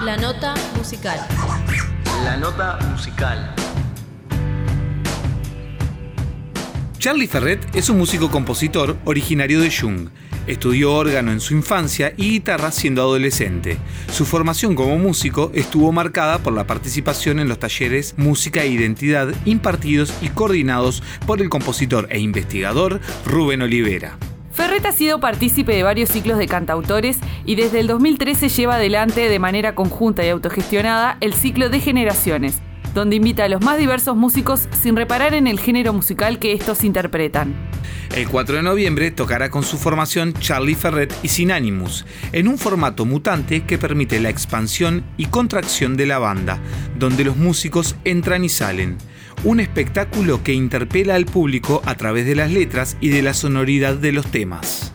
La nota musical. La nota musical. Charlie Ferret es un músico-compositor originario de Jung. Estudió órgano en su infancia y guitarra siendo adolescente. Su formación como músico estuvo marcada por la participación en los talleres Música e Identidad impartidos y coordinados por el compositor e investigador Rubén Olivera. Ferret ha sido partícipe de varios ciclos de cantautores y desde el 2013 lleva adelante de manera conjunta y autogestionada el ciclo de Generaciones, donde invita a los más diversos músicos sin reparar en el género musical que estos interpretan. El 4 de noviembre tocará con su formación Charlie Ferret y Sin Animus, en un formato mutante que permite la expansión y contracción de la banda, donde los músicos entran y salen. Un espectáculo que interpela al público a través de las letras y de la sonoridad de los temas.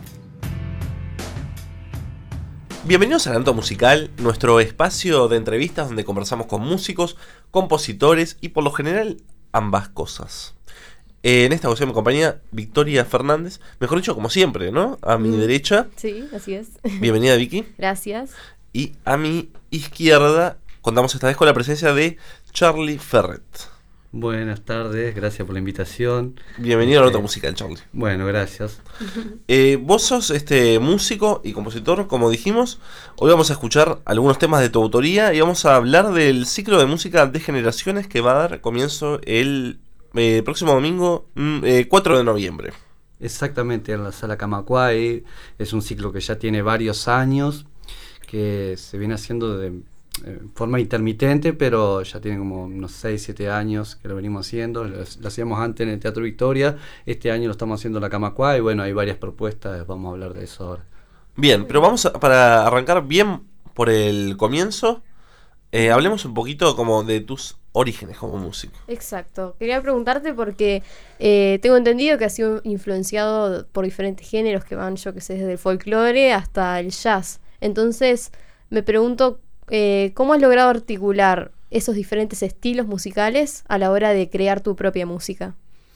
Bienvenidos a La Nota Musical, nuestro espacio de entrevistas donde conversamos con músicos, compositores y por lo general ambas cosas. En esta ocasión me acompaña Victoria Fernández, mejor dicho como siempre, ¿no? A mi derecha. Sí, así es. Bienvenida, Vicky. Gracias. Y a mi izquierda contamos esta vez con la presencia de Charlie Ferret. Buenas tardes, gracias por la invitación. Bienvenido a La Nota Musical, Charlie. Bueno, gracias. Vos sos músico y compositor, como dijimos. Hoy vamos a escuchar algunos temas de tu autoría y vamos a hablar del ciclo de música de Generaciones que va a dar comienzo el próximo domingo, 4 de noviembre. Exactamente, en la Sala Camacuay. Es un ciclo que ya tiene varios años, que se viene haciendo de forma intermitente, pero ya tiene como unos 6, 7 años que lo venimos haciendo. Lo hacíamos antes en el Teatro Victoria, este año lo estamos haciendo en la Camacuay. Bueno, hay varias propuestas, vamos a hablar de eso ahora. Bien, pero para arrancar bien por el comienzo, hablemos un poquito como de tus orígenes como músico. Exacto. Quería preguntarte porque tengo entendido que has sido influenciado por diferentes géneros que van, yo que sé, desde el folclore hasta el jazz. Entonces, me pregunto, ¿cómo has logrado articular esos diferentes estilos musicales a la hora de crear tu propia música?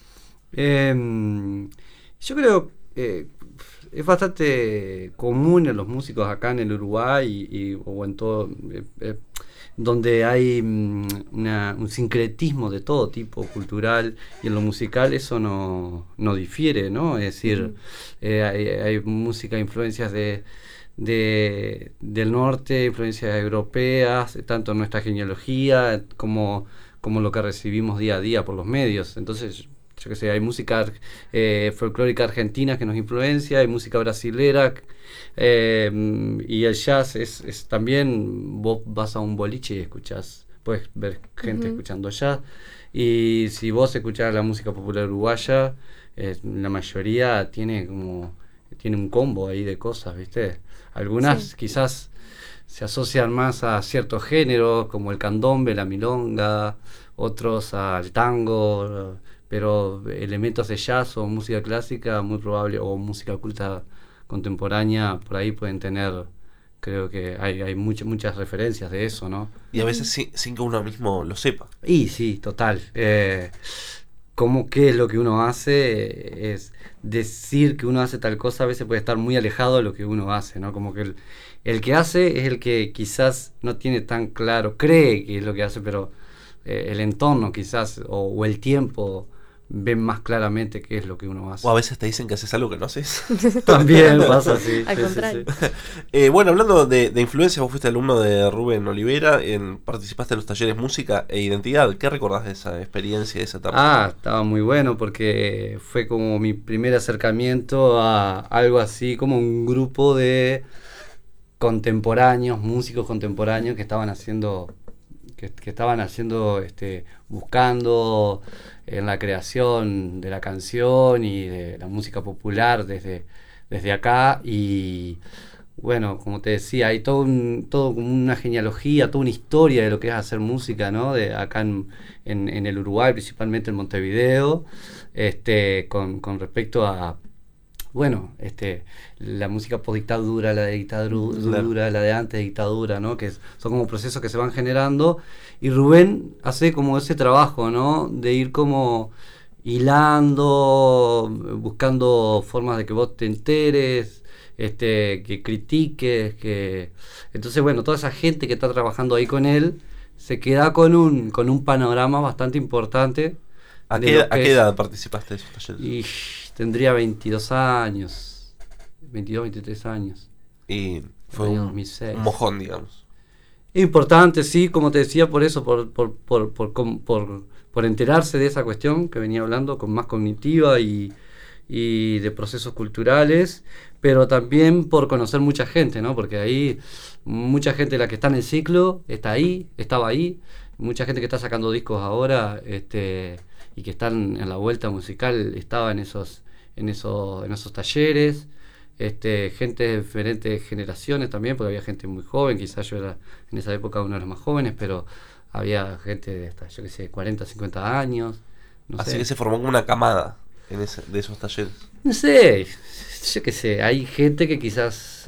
Yo creo que es bastante común en los músicos acá en el Uruguay o en todo, donde hay un sincretismo de todo tipo cultural, y en lo musical eso no difiere, ¿no? Es decir, hay música, influencias del norte, influencias europeas, tanto en nuestra genealogía como lo que recibimos día a día por los medios. Entonces, yo qué sé, hay música folclórica argentina que nos influencia, hay música brasilera, y el jazz es también, vos vas a un boliche y escuchás, puedes ver gente escuchando jazz, y si vos escuchás la música popular uruguaya, la mayoría tiene un combo ahí de cosas, ¿viste? Algunas quizás se asocian más a ciertos géneros como el candombe, la milonga, otros al tango, pero elementos de jazz o música clásica muy probable, o música culta contemporánea, por ahí pueden tener. Creo que hay muchas referencias de eso, ¿no? Y a veces sin que uno mismo lo sepa. Y sí, total. ¿Qué es lo que uno hace? Es decir que uno hace tal cosa, a veces puede estar muy alejado de lo que uno hace, ¿no? Como que el que hace es el que quizás no tiene tan claro, cree que es lo que hace, pero el entorno quizás o el tiempo ven más claramente qué es lo que uno hace. O a veces te dicen que haces algo que no haces. También pasa así. Al contrario. Sí. Bueno, hablando de influencia, vos fuiste alumno de Rubén Olivera, participaste en los talleres Música e Identidad. ¿Qué recordás de esa experiencia, de esa etapa? Estaba muy bueno porque fue como mi primer acercamiento a algo así como un grupo de contemporáneos, músicos contemporáneos que estaban haciendo buscando en la creación de la canción y de la música popular desde acá. Y bueno, como te decía, hay todo como una genealogía, toda una historia de lo que es hacer música, ¿no? De acá en el Uruguay, principalmente en Montevideo, con respecto a bueno, la música postdictadura, la de dictadura, la de antes de dictadura, ¿no? Que son como procesos que se van generando, y Rubén hace como ese trabajo, ¿no? De ir como hilando, buscando formas de que vos te enteres, que critiques, entonces bueno, toda esa gente que está trabajando ahí con él se queda con un panorama bastante importante. ¿A qué edad participaste de esos talleres? Y tendría 22 años, 22, 23 años. Y fue Año un 2006. mojón, digamos. Importante, sí, como te decía, por eso, por enterarse de esa cuestión que venía hablando, con más cognitiva y de procesos culturales, pero también por conocer mucha gente, ¿no? Porque ahí mucha gente, la que está en el ciclo, estaba ahí, mucha gente que está sacando discos ahora, y que están en la vuelta musical, estaba en esos talleres. Gente de diferentes generaciones también, porque había gente muy joven, quizás yo era en esa época uno de los más jóvenes, pero había gente de hasta, yo qué sé, 40, 50 años. Así que se formó como una camada de esos talleres. No sé, yo qué sé, hay gente que quizás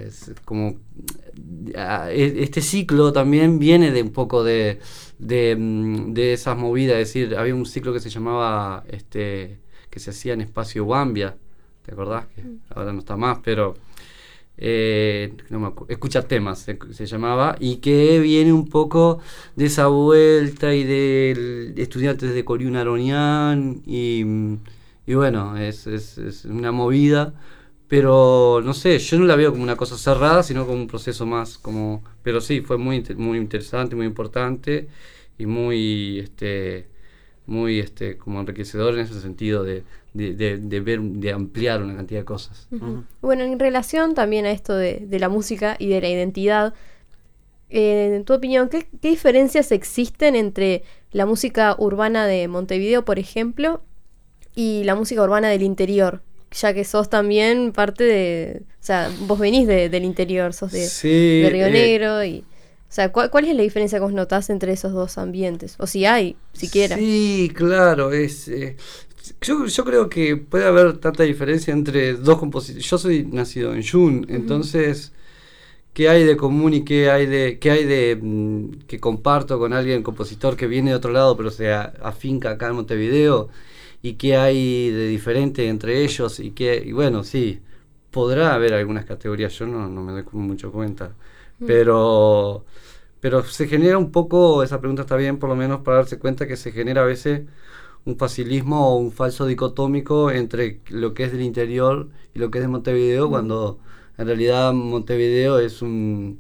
este ciclo también viene de un poco de esas movidas, es decir, había un ciclo que se llamaba, que se hacía en Espacio Guambia. ¿Te acordás? Que ahora no está más, pero no me acuerdo, Escucha Temas se llamaba, y que viene un poco de esa vuelta y de estudiantes de Coriún Aronian y bueno, es una movida, pero no sé, yo no la veo como una cosa cerrada, sino como un proceso más como, pero sí, fue muy muy interesante, muy importante y muy como enriquecedor en ese sentido de ver, de ampliar una cantidad de cosas. Uh-huh. Bueno, en relación también a esto de la música y de la identidad, en tu opinión, ¿qué diferencias existen entre la música urbana de Montevideo, por ejemplo, y la música urbana del interior? Ya que sos también parte de... O sea, vos venís del interior, sos de Río Negro y... O sea, ¿cuál es la diferencia que vos notás entre esos dos ambientes? O si hay, siquiera. Sí, claro, yo creo que puede haber tanta diferencia entre dos compositores. Yo soy nacido en Jun, entonces, ¿qué hay de común y qué hay de que comparto con alguien, compositor que viene de otro lado, pero se afinca acá en Montevideo? ¿Y qué hay de diferente entre ellos? Y bueno, sí, podrá haber algunas categorías, yo no me doy mucho cuenta, pero se genera un poco, esa pregunta está bien por lo menos para darse cuenta que se genera a veces un facilismo o un falso dicotómico entre lo que es del interior y lo que es de Montevideo, cuando en realidad Montevideo su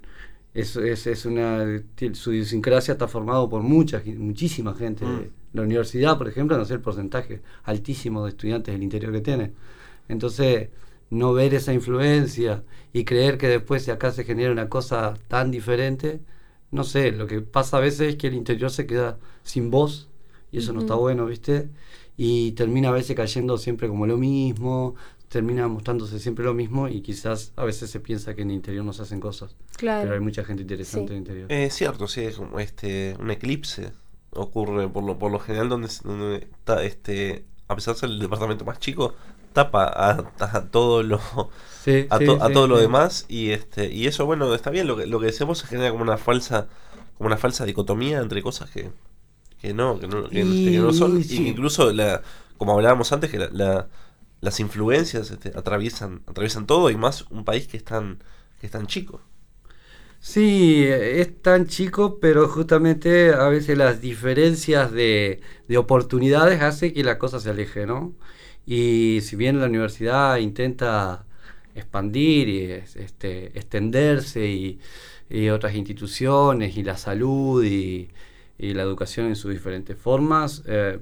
idiosincrasia está formado por muchísima gente. La universidad, por ejemplo, no sé el porcentaje altísimo de estudiantes del interior que tiene. Entonces, no ver esa influencia y creer que después de acá se genera una cosa tan diferente, no sé, lo que pasa a veces es que el interior se queda sin voz y eso no está bueno, ¿viste? Y termina a veces cayendo siempre como lo mismo, termina mostrándose siempre lo mismo y quizás a veces se piensa que en el interior no se hacen cosas. Claro. Pero hay mucha gente interesante en el interior. Es cierto, sí, es como un eclipse ocurre por lo general donde está, a pesar de ser el departamento más chico, tapa a todo lo todo lo demás y eso, bueno, está bien, lo que decimos se genera como una falsa dicotomía entre cosas que no son, y que incluso como hablábamos antes, que las influencias atraviesan todo, y más un país que es tan chico. Sí, es tan chico, pero justamente a veces las diferencias de oportunidades hace que la cosa se aleje, ¿no? Y si bien la universidad intenta expandir y extenderse y otras instituciones y la salud y la educación en sus diferentes formas, a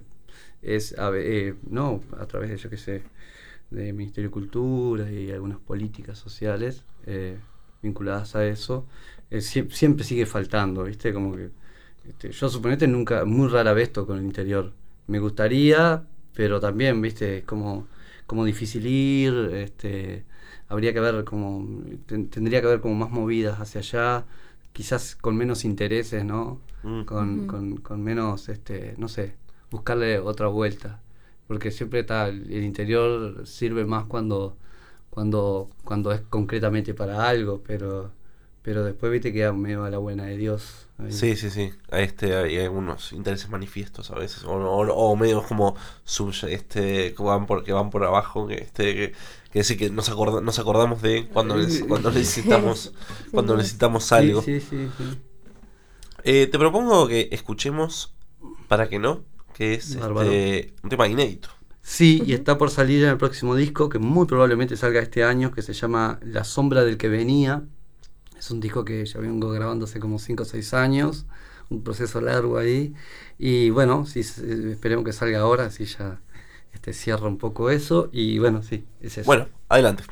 través de, yo qué sé, de Ministerio de Cultura y algunas políticas sociales vinculadas a eso, siempre sigue faltando, ¿viste? Como que yo suponete nunca, muy rara vez toco en el interior. Me gustaría, pero también, ¿viste? Es como difícil ir, habría que ver tendría que haber como más movidas hacia allá, quizás con menos intereses, ¿no? Con menos, no sé, buscarle otra vuelta, porque siempre el interior sirve más cuando es concretamente para algo, pero pero después viste que medio a la buena de Dios. Ahí. Sí. Hay algunos intereses manifiestos a veces, o medios como que van por abajo, que decir que nos acordamos de cuando necesitamos algo. Sí. Te propongo que escuchemos Para que no, que es un tema inédito. Sí, y está por salir en el próximo disco, que muy probablemente salga este año, que se llama La sombra del que venía. Es un disco que ya vengo grabando hace como 5 o 6 años, un proceso largo ahí. Y bueno, sí, esperemos que salga ahora, así ya cierra un poco eso. Y bueno, sí, es eso. Bueno, adelante.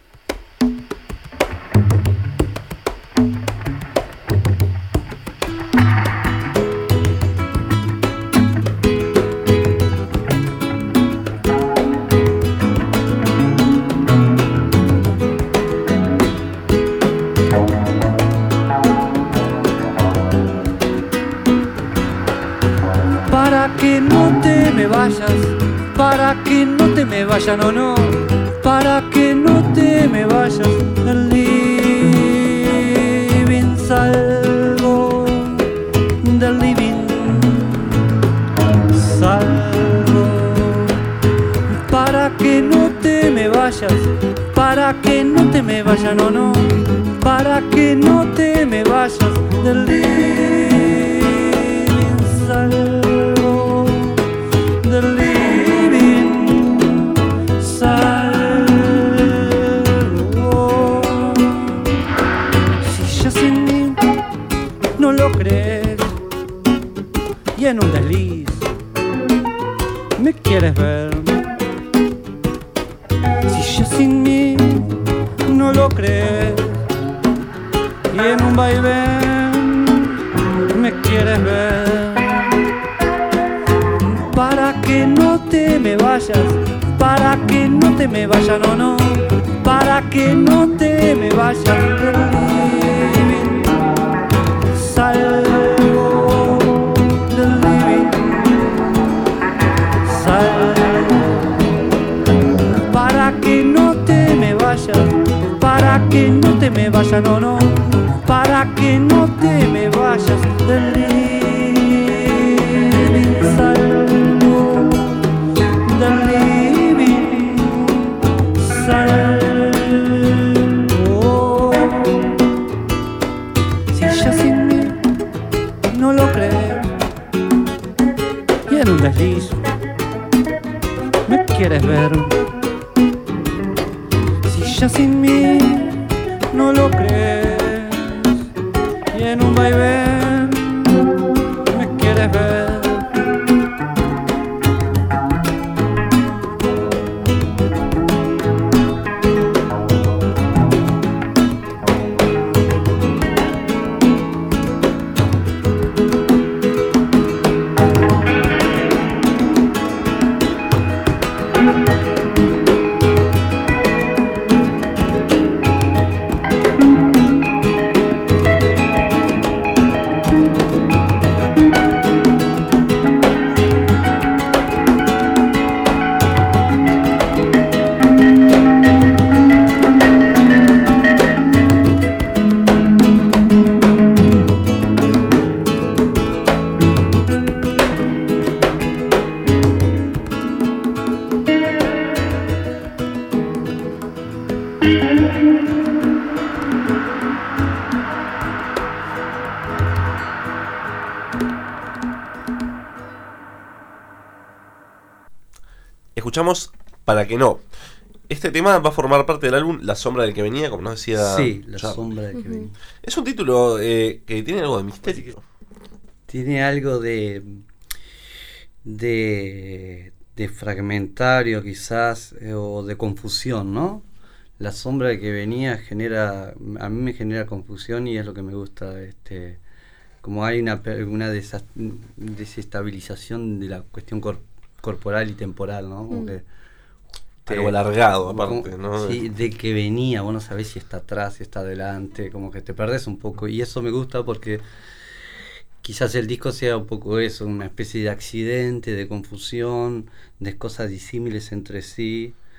Para que no te me vayas, para que no te me vayas, no, para que no te me vayas del living, salgo del living, salgo. Para que no te me vayas, para que no te me vayas, no, para que no te me vayas del living, salgo del living, salgo. Si ya sin mí no lo crees y en un desliz me quieres ver, si ya sin mí no lo crees y en un vaivén me quieres ver, para que no te me vayas, para que no te me vayas, no, para que no te me vayas del living, salgo del living, salgo. Para que no te me vayas, para que no te me vayas, no, para que no te me vayas del living, salgo del living, salgo. Si ya sin mí no lo crees y en un desliz me quieres ver, si ya sin mí no lo crees y en un vaivén me quieres ver. Escuchamos Para que no. Este tema va a formar parte del álbum La sombra del que venía, como nos decía. Sí, La Charlie. sombra del que venía. Es un título que tiene algo de misterio. Tiene algo de fragmentario quizás, o de confusión, ¿no? La sombra del que venía a mí me genera confusión y es lo que me gusta, como hay una desestabilización de la cuestión corporal y temporal, ¿no? Como que algo alargado aparte, ¿no? Sí, de que venía, vos no sabés si está atrás, si está adelante, como que te perdés un poco, y eso me gusta porque quizás el disco sea un poco eso, una especie de accidente, de confusión, de cosas disímiles entre sí,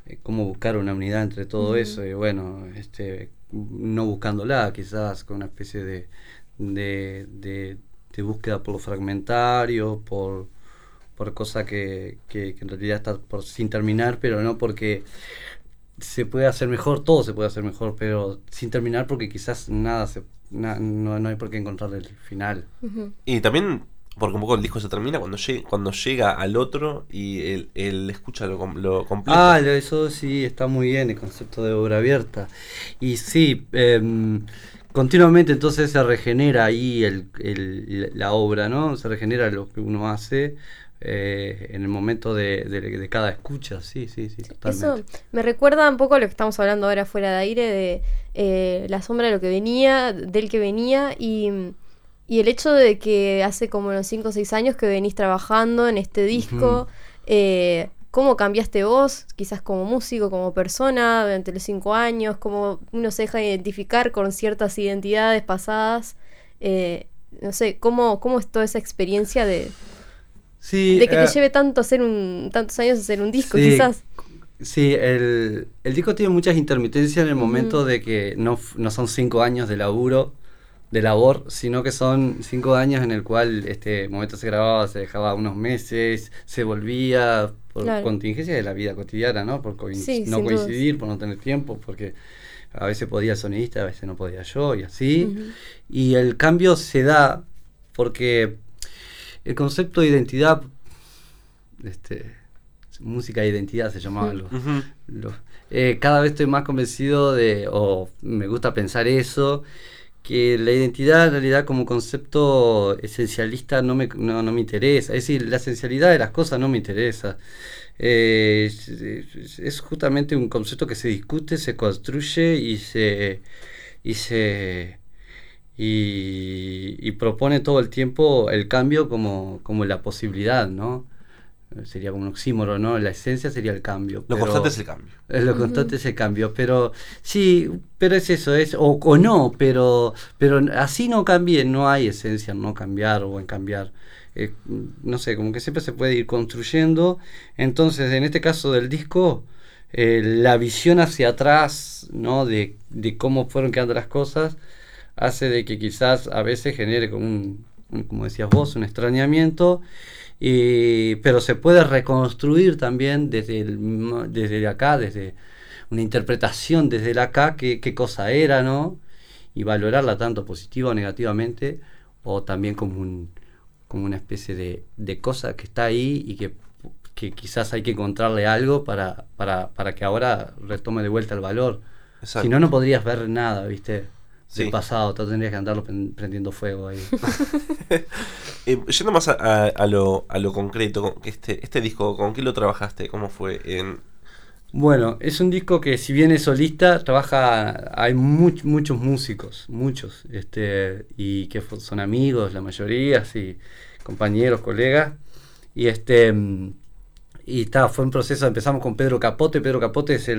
cómo buscar una unidad entre todo eso, y bueno, no buscándola, quizás con una especie de búsqueda por lo fragmentario, por cosas que en realidad está sin terminar, pero no porque se puede hacer mejor, todo se puede hacer mejor, pero sin terminar porque quizás no hay por qué encontrarle el final. Y también porque un poco el disco se termina cuando llega al otro y él escucha lo completo. Eso sí, está muy bien el concepto de obra abierta. Y sí, continuamente entonces se regenera ahí la obra, ¿no? Se regenera lo que uno hace en el momento de cada escucha, sí, totalmente. Eso me recuerda un poco a lo que estamos hablando ahora fuera de aire, de la sombra de lo que venía, del que venía, y el hecho de que hace como unos 5 o 6 años que venís trabajando en este disco, ¿cómo cambiaste vos, quizás como músico, como persona, durante los 5 años? ¿Cómo uno se deja identificar con ciertas identidades pasadas? No sé, ¿cómo es toda esa experiencia de que te lleve tantos años hacer un disco, quizás? Sí, el disco tiene muchas intermitencias en el momento de que no son 5 años de labor, sino que son 5 años en el cual este momento se grababa, se dejaba unos meses, se volvía por contingencia de la vida cotidiana, ¿no? Por no coincidir, por no tener tiempo, porque a veces podía el sonidista, a veces no podía yo, y así. Y el cambio se da porque el concepto de identidad, música de identidad se llamaba cada vez estoy más convencido o me gusta pensar eso, que la identidad en realidad como concepto esencialista no me interesa. Es decir, la esencialidad de las cosas no me interesa. Es justamente un concepto que se discute, se construye y propone todo el tiempo el cambio como la posibilidad, ¿no? Sería como un oxímoron, ¿no? La esencia sería el cambio. Lo constante es el cambio. Lo constante es el cambio, pero sí, pero es eso, o no, pero así no cambie, no hay esencia en no cambiar o en cambiar. No sé, como que siempre se puede ir construyendo. Entonces, en este caso del disco, la visión hacia atrás, ¿no? De cómo fueron quedando las cosas, hace de que quizás a veces genere como como decías vos, un extrañamiento. Pero se puede reconstruir también desde acá, desde una interpretación desde el acá, qué cosa era, ¿no? Y valorarla tanto positiva o negativamente, o también como una especie de cosa que está ahí y que quizás hay que encontrarle algo para que ahora retome de vuelta el valor. Exacto. Si no podrías ver nada, ¿viste? Sí. Del pasado, tú tendrías que andarlo prendiendo fuego ahí. Yendo más a lo concreto, este disco, ¿con qué lo trabajaste? ¿Cómo fue? Bueno, es un disco que si bien es solista, hay muchos músicos, y que son amigos, la mayoría, sí, compañeros, colegas, y fue un proceso. Empezamos con Pedro Capote. Pedro Capote es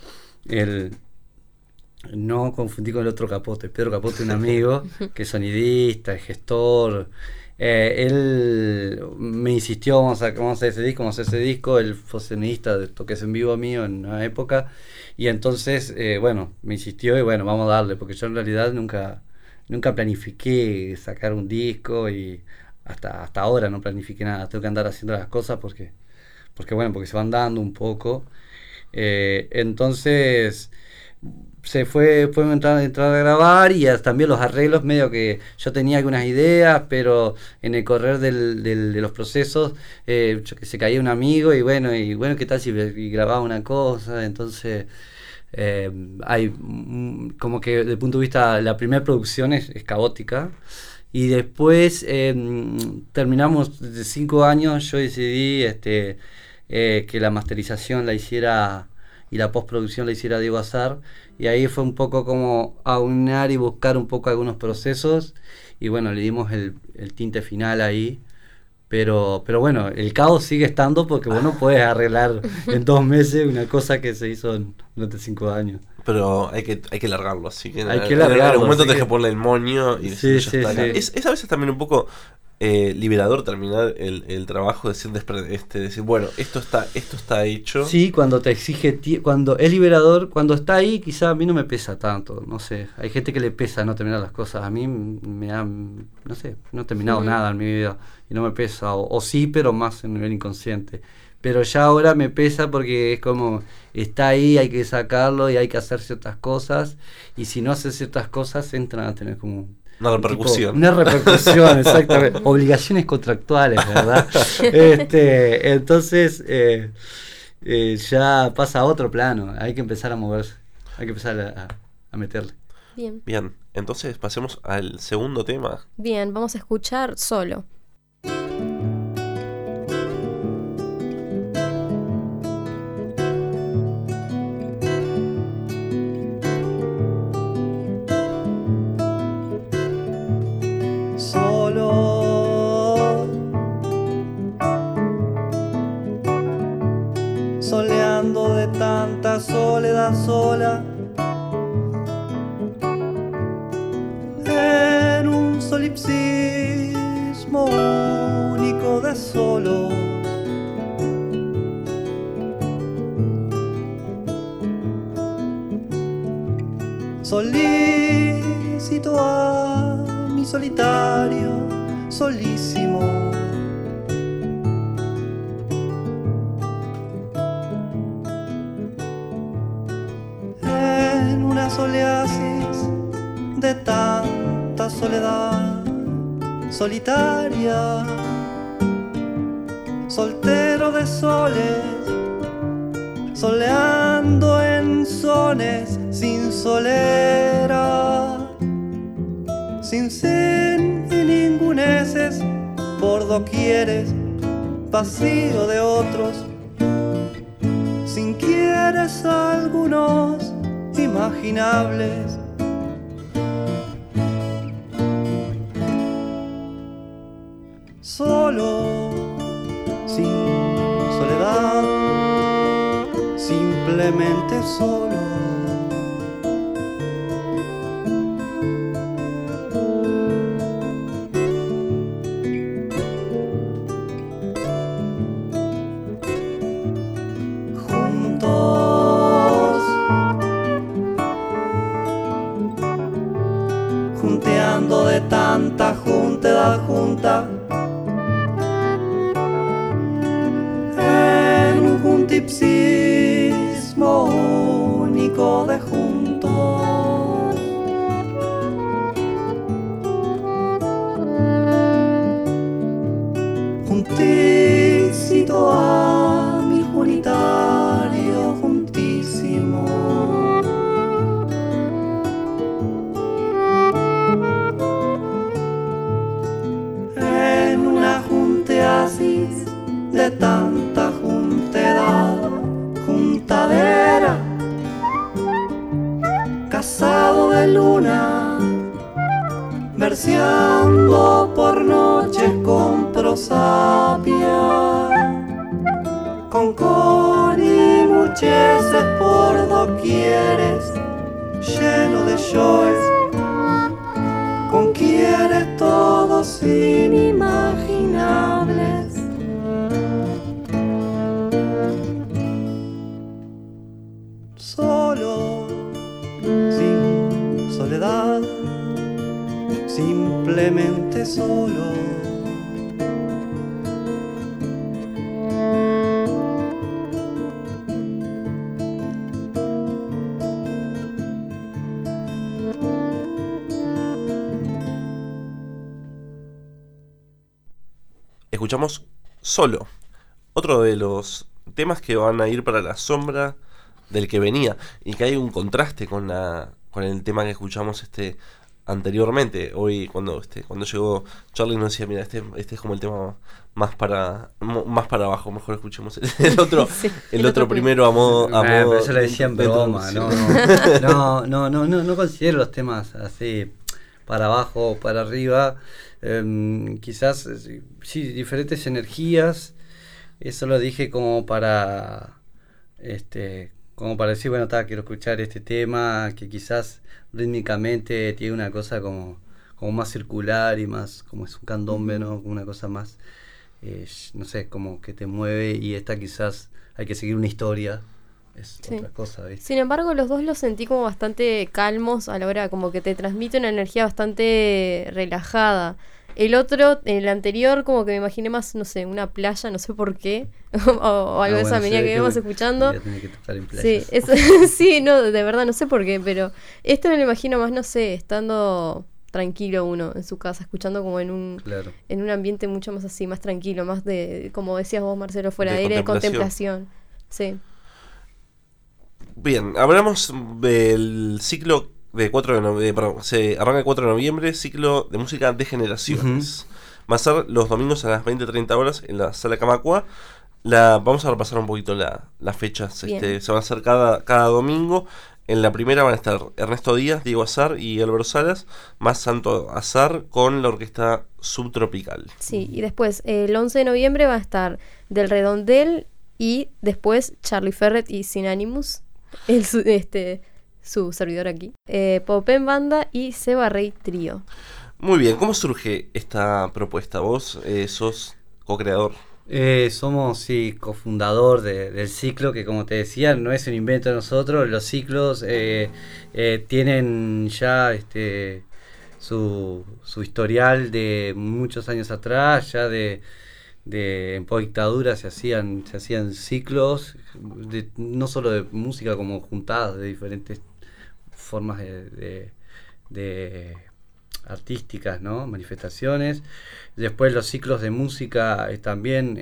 no confundí con el otro Capote. Pedro Capote, un amigo que es sonidista, es gestor. Él me insistió, vamos a hacer ese disco. Él fue sonidista de toques en vivo mío en una época. Y entonces, me insistió y vamos a darle. Porque yo en realidad nunca planifiqué sacar un disco y hasta ahora no planifiqué nada. Tengo que andar haciendo las cosas porque se van dando un poco. Entonces fue entrar a grabar y también los arreglos, medio que yo tenía algunas ideas, pero en el correr de los procesos se caía un amigo y qué tal si grababa una cosa. Entonces hay como que desde el punto de vista, la primera producción es caótica, y después terminamos de 5 años. Yo decidí que la masterización la hiciera y la postproducción la hiciera Diego Azar, y ahí fue un poco como aunar y buscar un poco algunos procesos, y le dimos el tinte final ahí, pero el caos sigue estando, porque vos no puedes arreglar en 2 meses una cosa que se hizo durante 5 años. Pero hay que largarlo, así que hay que largarlo, en algún momento tenés que ponerle el moño y sí, ya está. Sí. Es a veces también un poco liberador terminar el trabajo, decir, decir, bueno, esto está hecho. Sí, cuando te exige, cuando es liberador, cuando está ahí, quizá a mí no me pesa tanto, no sé. Hay gente que le pesa no terminar las cosas. A mí me da, no sé, no he terminado nada en mi vida y no me pesa, o sí, pero más en nivel inconsciente. Pero ya ahora me pesa porque es como, está ahí, hay que sacarlo y hay que hacer ciertas cosas, y si no haces ciertas cosas entran a tener como una repercusión. Una repercusión, exactamente. Obligaciones contractuales, ¿verdad? Entonces ya pasa a otro plano, hay que empezar a moverse, hay que empezar a meterle. Bien, entonces pasemos al segundo tema. Bien, vamos a escuchar Solo. Soleando de tanta soledad sola, en un solipsismo único de solo. Solicito a mi solitario solísimo, en una soleasis de tanta soledad solitaria, soltero de soles, soleando en sones sin solera, sin sin y ninguneces por doquieres, vacío de otros, sin quieres algunos imaginables. Solo, sin soledad, simplemente solo. Juntos, junteando de tanta juntedad junta, tipsismo único de juntos, juntísimo a mi unitario juntísimo, en una junteasis de tanta juntadera, casado de luna, verseando por noches con prosapia, con corimucheses por doquieres, lleno de yoes, con quieres todos inimaginables. Solo, sin soledad, simplemente solo. Escuchamos Solo, otro de los temas que van a ir para la sombra del que venía, y que hay un contraste con el tema que escuchamos anteriormente. Hoy cuando llegó Charlie nos decía, mira, este es como el tema más para abajo, mejor escuchemos el otro, sí, el otro primero a modo pero eso le decían broma, no considero los temas así para abajo o para arriba. Quizás sí, diferentes energías. Eso lo dije como para decir, bueno, quiero escuchar este tema que quizás rítmicamente tiene una cosa como como más circular y más, como es un candombe, ¿no? Como una cosa más, no sé, como que te mueve, y esta quizás hay que seguir una historia, es otra cosa, ¿viste? Sin embargo, los dos los sentí como bastante calmos a la hora, como que te transmite una energía bastante relajada. El otro, el anterior, como que me imaginé más, no sé, una playa, no sé por qué, o algo de esa venía que íbamos escuchando. Que tocar en sí, sí, no, de verdad, no sé por qué, pero esto me lo imagino más, no sé, estando tranquilo uno en su casa, escuchando como en un ambiente mucho más así, más tranquilo, más de, como decías vos, Marcelo, fuera de aire, de contemplación. Sí. Bien, hablamos del ciclo de 4 de noviembre, se arranca el 4 de noviembre, ciclo de música de generaciones. Va a ser los domingos a las 20:30 horas en la Sala Camacua. Vamos a repasar un poquito las fechas. Se van a hacer cada domingo. En la primera van a estar Ernesto Díaz, Diego Azar y Álvaro Salas, más Santo Azar con la orquesta Subtropical. Sí, y después el 11 de noviembre va a estar Del Redondel y después Charlie Ferret y Sin Animus, su servidor aquí, Popén Banda y Seba Rey Trío. Muy bien, ¿cómo surge esta propuesta? Vos sos co-creador. Somos, sí, cofundador del ciclo, que como te decía, no es un invento de nosotros. Los ciclos tienen ya su historial de muchos años atrás, ya en postdictadura se hacían ciclos, no solo de música, como juntadas de diferentes formas de artísticas, ¿no? Manifestaciones. Después los ciclos de música también,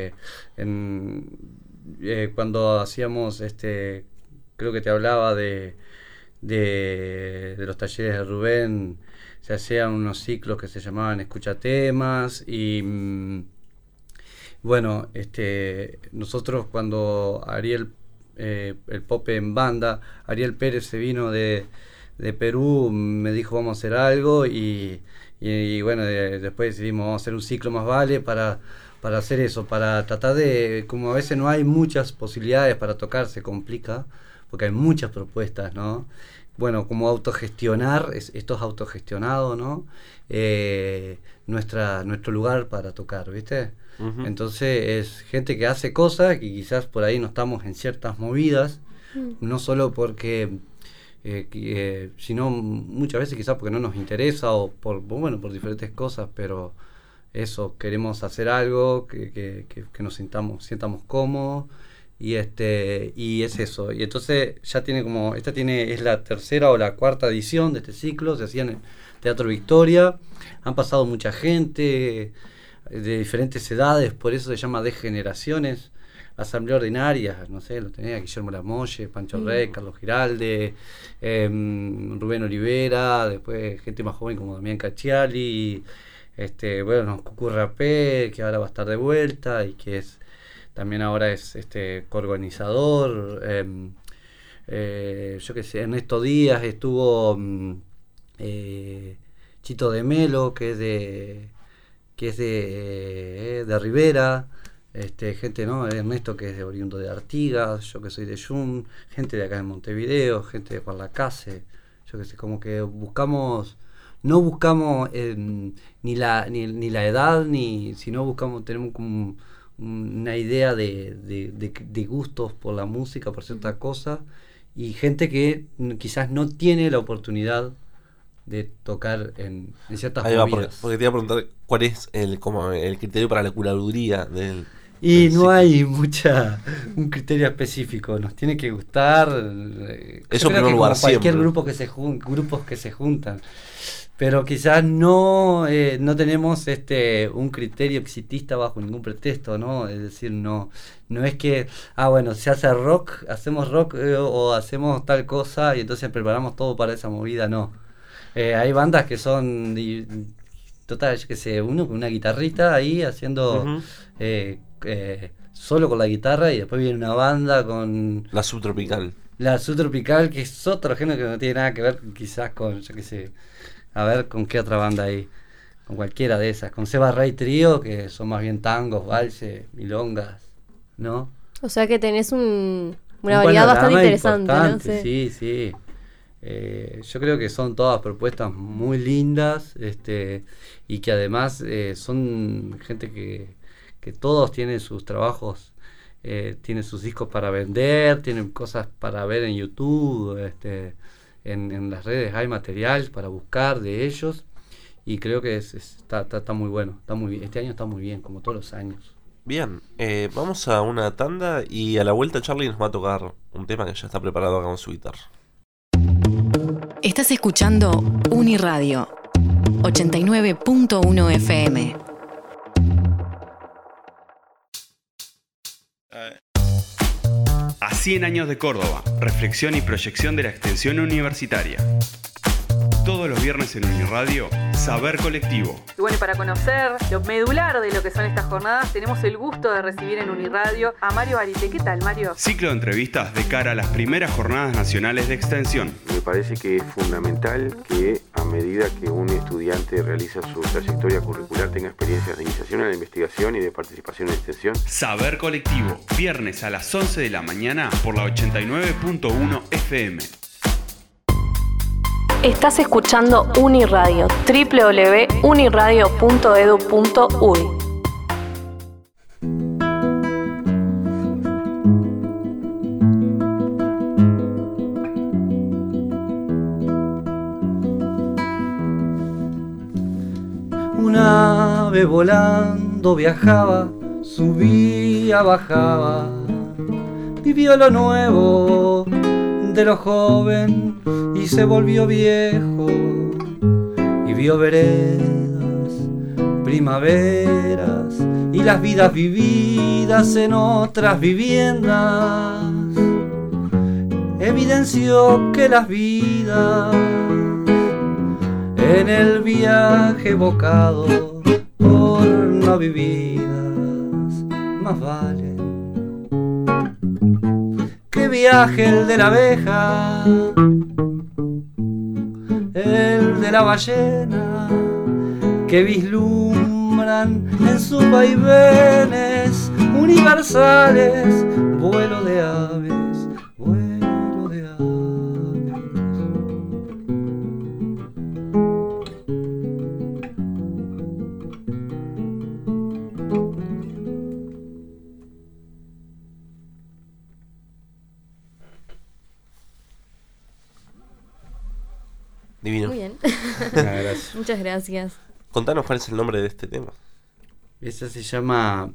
cuando hacíamos, creo que te hablaba de los talleres de Rubén, se hacían unos ciclos que se llamaban Escucha Temas, y bueno, nosotros cuando el Popén Banda, Ariel Pérez se vino de Perú, me dijo vamos a hacer algo, y bueno, después decidimos vamos a hacer un ciclo más vale para hacer eso, para tratar de, como a veces no hay muchas posibilidades para tocar, se complica porque hay muchas propuestas, ¿no? Bueno, como autogestionar, esto es autogestionado, ¿no? Nuestro lugar para tocar, ¿viste? Uh-huh. Entonces es gente que hace cosas que quizás por ahí no estamos en ciertas movidas, no solo porque sino muchas veces quizás porque no nos interesa o por diferentes cosas, pero eso, queremos hacer algo que nos sintamos cómodos, y es eso. Y entonces ya tiene como, es la tercera o la cuarta edición de este ciclo, se hacía en el Teatro Victoria, han pasado mucha gente de diferentes edades, por eso se llama De Generaciones. Asamblea ordinaria, no sé, lo tenía Guillermo Lamolle, Pancho Rey, Carlos Giralde, Rubén Olivera, después gente más joven como Damián Cacciali, Cucú Rapé, que ahora va a estar de vuelta y que también ahora es coorganizador, yo qué sé, Ernesto Díaz, estuvo Chito de Melo, que es de Rivera. Gente, ¿no? Ernesto, que es de oriundo de Artigas, yo que soy de Jung, gente de acá de Montevideo, gente de Parlacase, yo que sé, como que no buscamos ni la edad, sino tenemos como una idea de gustos por la música, por cierta cosa, y gente que quizás no tiene la oportunidad de tocar en ciertas movidas. Porque te iba a preguntar cuál es el criterio para la curaduría del... Y no hay un criterio específico, nos tiene que gustar. Eso en primer lugar, cualquier grupos que se juntan. Pero quizás no tenemos un criterio exitista bajo ningún pretexto, ¿no? Es decir, no es que, se hace rock, hacemos rock o hacemos tal cosa y entonces preparamos todo para esa movida, no. Hay bandas que son, total, yo qué sé, uno con una guitarrita ahí haciendo... Uh-huh. Solo con la guitarra, y después viene una banda con... La Subtropical, que es otro género que no tiene nada que ver quizás con, yo qué sé, a ver con qué otra banda hay, con cualquiera de esas, con Seba Rey Trío, que son más bien tangos, valses, milongas, ¿no? O sea que tenés una variedad bastante interesante, ¿no? Sí. Yo creo que son todas propuestas muy lindas, y que además son gente que todos tienen sus trabajos, tienen sus discos para vender, tienen cosas para ver en YouTube, en las redes hay material para buscar de ellos, y creo que está muy bueno, está muy bien. Este año está muy bien, como todos los años. Bien, vamos a una tanda y a la vuelta Charlie nos va a tocar un tema que ya está preparado acá con su guitarra. Estás escuchando Uniradio 89.1 FM. A 100 años de Córdoba, reflexión y proyección de la extensión universitaria. Todos los viernes en Uniradio, Saber Colectivo. Y bueno, y para conocer lo medular de lo que son estas jornadas, tenemos el gusto de recibir en Uniradio a Mario Barite. ¿Qué tal, Mario? Ciclo de entrevistas de cara a las primeras jornadas nacionales de extensión. Me parece que es fundamental que a medida que un estudiante realiza su trayectoria curricular tenga experiencias de iniciación en la investigación y de participación en extensión. Saber Colectivo, viernes a las 11 de la mañana por la 89.1 FM. Estás escuchando Uniradio, www.uniradio.edu.uy. Un ave volando viajaba, subía, bajaba, vivió lo nuevo de lo joven y se volvió viejo, y vio veredas, primaveras y las vidas vividas en otras viviendas. Evidenció que las vidas en el viaje evocado por no vividas más valen que viaje el de la abeja, el de la ballena, que vislumbran en sus vaivenes universales vuelo de aves, vuelo de aves. Divino. Muy bien. Gracias. Muchas gracias. Contanos cuál es el nombre de este tema. Esa se llama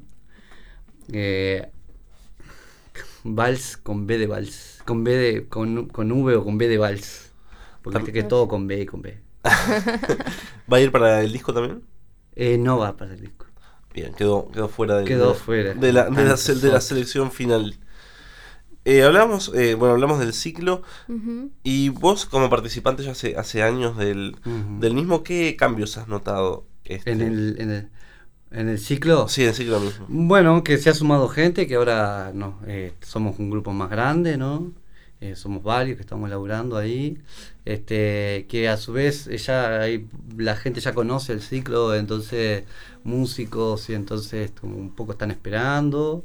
Vals con B de Vals. Con V o con B de Vals. Porque viste que todo con B y con B. ¿Va a ir para el disco también? No va para el disco. Bien, quedó fuera fuera. De la selección final. Hablamos del ciclo. Uh-huh. Y vos como participante ya hace años del mismo, ¿qué cambios has notado? ¿En el ciclo? Sí, en el ciclo mismo. Bueno, que se ha sumado gente, que ahora somos un grupo más grande, ¿no? Somos varios que estamos laburando ahí, que a su vez la gente ya conoce el ciclo, entonces músicos, y entonces como un poco están esperando.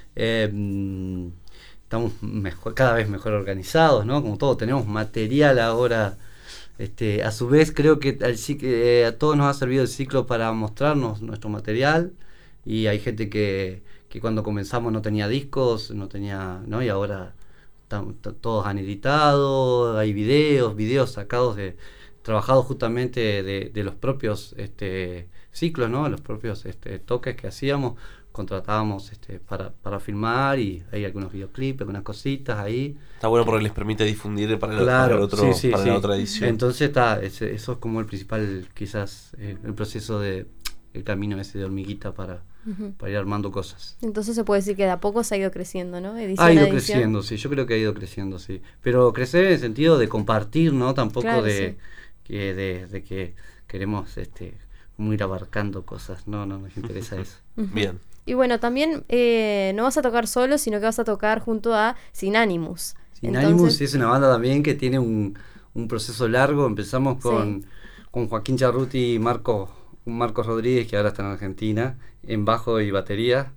Estamos cada vez mejor organizados, ¿no? Como todo, tenemos material ahora. A su vez creo que a todos nos ha servido el ciclo para mostrarnos nuestro material, y hay gente que cuando comenzamos no tenía discos, ¿no? Y ahora todos han editado, hay videos sacados trabajados justamente de los propios ciclos, ¿no? Los propios toques que hacíamos. Contratábamos para filmar, y hay algunos videoclips, algunas cositas ahí. Está bueno porque les permite difundir para la otra edición. Entonces eso es como el principal, quizás, el proceso el camino ese de hormiguita para ir armando cosas. Entonces se puede decir que de a poco se ha ido creciendo, ¿no? Ha ido creciendo, sí, yo creo que ha ido creciendo, sí. Pero crecer en el sentido de compartir, ¿no? Tampoco claro, de que queremos como ir abarcando cosas, no nos interesa eso. Bien. Y bueno, también no vas a tocar solo, sino que vas a tocar junto a Sin Animus. Sin Animus es una banda también que tiene un proceso largo. Empezamos con Joaquín Charruti y Marcos Rodríguez, que ahora está en Argentina, en bajo y batería,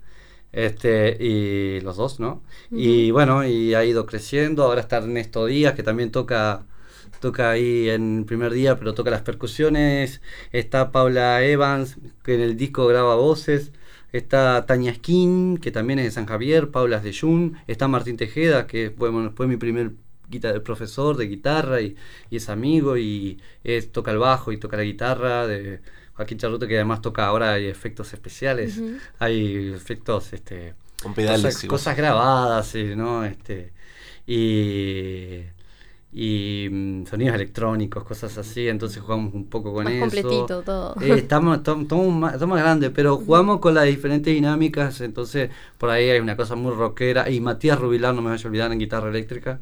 y los dos, ¿no? Uh-huh. Y bueno, y ha ido creciendo. Ahora está Ernesto Díaz, que también toca toca ahí en el primer día, pero toca las percusiones. Está Paula Evans, que en el disco graba voces. Está Tania Skin, que también es de San Javier. Paula es de Jun. Está Martín Tejeda, que fue mi primer profesor de guitarra y es amigo y toca el bajo y toca la guitarra. De Joaquín Charrute, que además toca ahora, hay efectos especiales. Hay efectos con pedales, cosas grabadas, ¿no? Y sonidos electrónicos, cosas así, entonces jugamos un poco con más eso. Completito todo. Estamos más grandes, pero jugamos con las diferentes dinámicas, entonces por ahí hay una cosa muy rockera. Y Matías Rubilar, no me vaya a olvidar, en guitarra eléctrica.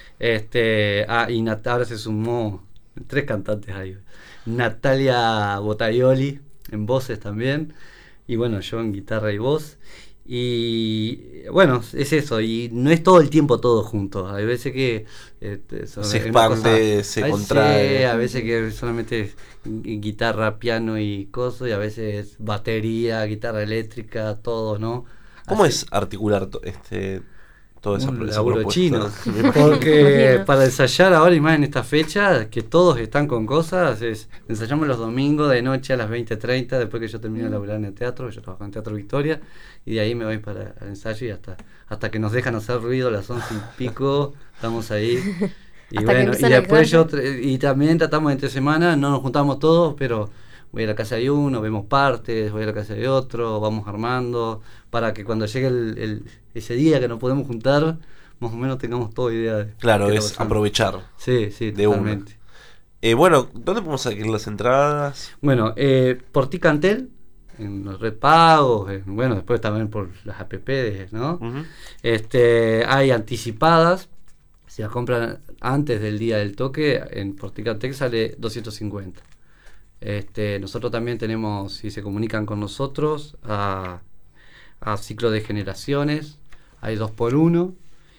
Y ahora se sumó 3 cantantes ahí. Natalia Botaioli en voces también. Y bueno, yo en guitarra y voz. Y bueno, es eso, y no es todo el tiempo todo junto. Hay veces que se expande, se contrae. A veces que solamente es guitarra, piano y cosas, y a veces batería, guitarra eléctrica, todo, ¿no? ¿Cómo es articular todo esa laburo chino? Porque para ensayar ahora y más en esta fecha, que todos están con cosas, ensayamos los domingos de noche a las 20:30, después que yo termino de laburar en el teatro. Yo trabajo en Teatro Victoria, y de ahí me voy para el ensayo, y hasta que nos dejan hacer ruido a las 11:00 estamos ahí. Y bueno, y después y también tratamos entre semana, no nos juntamos todos, pero voy a la casa de uno, vemos partes, voy a la casa de otro, vamos armando, para que cuando llegue ese día que nos podemos juntar, más o menos tengamos toda idea de... Claro, es aprovechar. Sí, de totalmente. Bueno, ¿dónde podemos adquirir las entradas? Bueno, por Ticantel, en los Red Pagos, bueno, después también por las app, ¿no? Hay anticipadas, si las compran antes del día del toque, por Ticantel sale 250. Nosotros también tenemos, si se comunican con nosotros, a Ciclo de Generaciones, hay 2x1,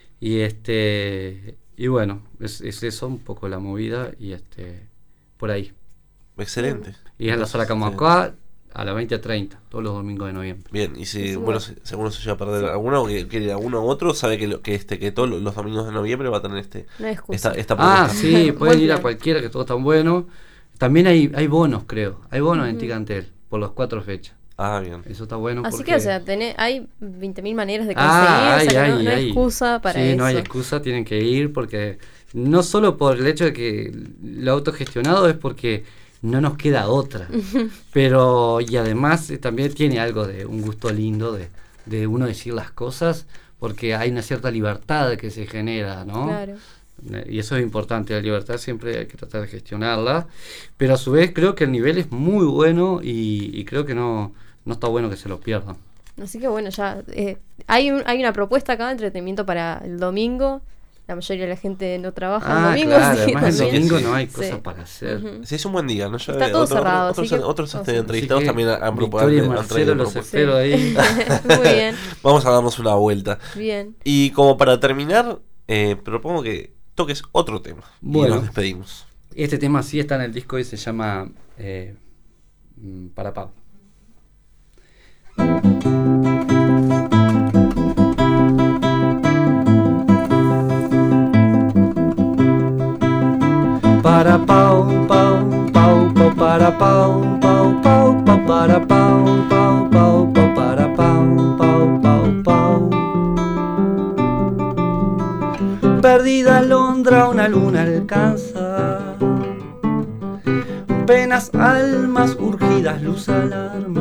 y bueno, es eso un poco la movida, y por ahí. Excelente. Y en la Sala Camacua a las 20:30, todos los domingos de noviembre. Bien, y si alguno se llega a perder alguno, o que quiere alguno u otro, sabe que todos los domingos de noviembre va a tener esta propuesta. Sí, pueden ir a cualquiera, que todo está bueno. También hay bonos, creo. Hay bonos en Ticantel por las 4 fechas. Bien. Eso está bueno. Así porque... que, o sea, hay 20.000 maneras de conseguir. No hay excusa para eso. Sí, no hay excusa, tienen que ir, porque no solo por el hecho de que lo autogestionado, es porque no nos queda otra. Pero, y además también tiene algo de un gusto lindo de uno decir las cosas, porque hay una cierta libertad que se genera, ¿no? Claro. Y eso es importante, la libertad siempre hay que tratar de gestionarla, pero a su vez creo que el nivel es muy bueno, y creo que no está bueno que se lo pierdan. Así que bueno, ya hay una propuesta acá de entretenimiento para el domingo. La mayoría de la gente no trabaja el domingo. Claro, además el domingo no hay cosas para hacer. Sí, es un buen día, ¿no? Está todo cerrado. Otros entrevistados también han propuesto. Victoria y Marcelo los espero ahí. Muy bien. Vamos a darnos una vuelta. Bien. Y como para terminar, propongo que toques otro tema. Bueno, y nos despedimos. Este tema sí está en el disco y se llama Para Pau. Para pau, pau, pau, pau, para pau, pau, pau, pau, para pau, pau, pau, pau, para pau, pau, pau, pau. Perdida alondra una luna alcanza, penas almas urgidas luz alarma.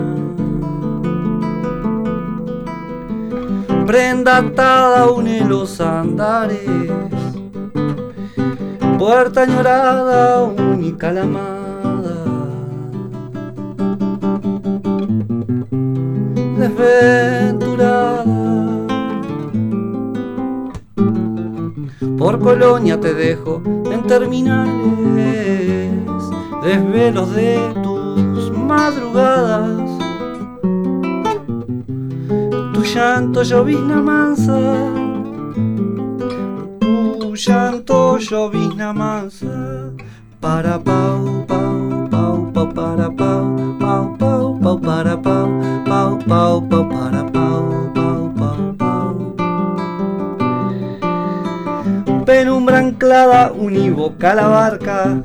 Prenda atada une los andares, puerta añorada, única la amada. Desventurada, por Colonia te dejo en terminales, desvelos de tus madrugadas. Tu llanto llovizna mansa, tu llanto llovizna mansa. Para pau, pau, pau, pau, para pau, pau, pau, pau, para pau, pau, pau, pau, para pau, pau, pau, pau. Penumbran salada unívoca la barca,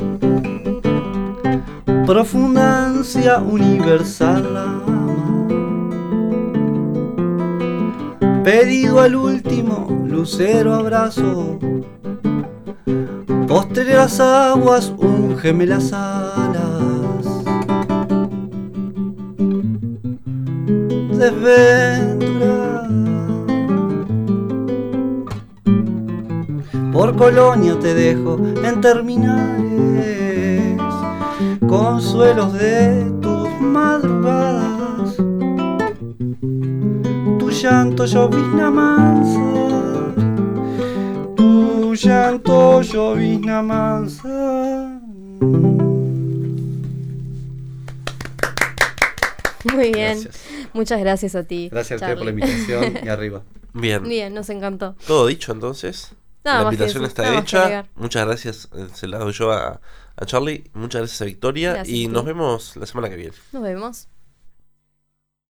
profunda ansia universal la ama. Pedido al último lucero abrazo, postreras aguas úngeme las alas. Desventurada, por Colonia te dejo en terminales, consuelos de tus madrugadas. Tu llanto llovizna mansa, tu llanto llovizna mansa. Muy bien. Gracias. Muchas gracias a ti. Gracias a Charlie. usted por la invitación y arriba. Bien. Bien, nos encantó. Todo dicho entonces. Nada La más que invitación eso, está nada más que hecha. agregar. Muchas gracias. Se la doy yo a Charlie. Muchas gracias a Victoria. Gracias y a ti. nos vemos la semana que viene. Nos vemos.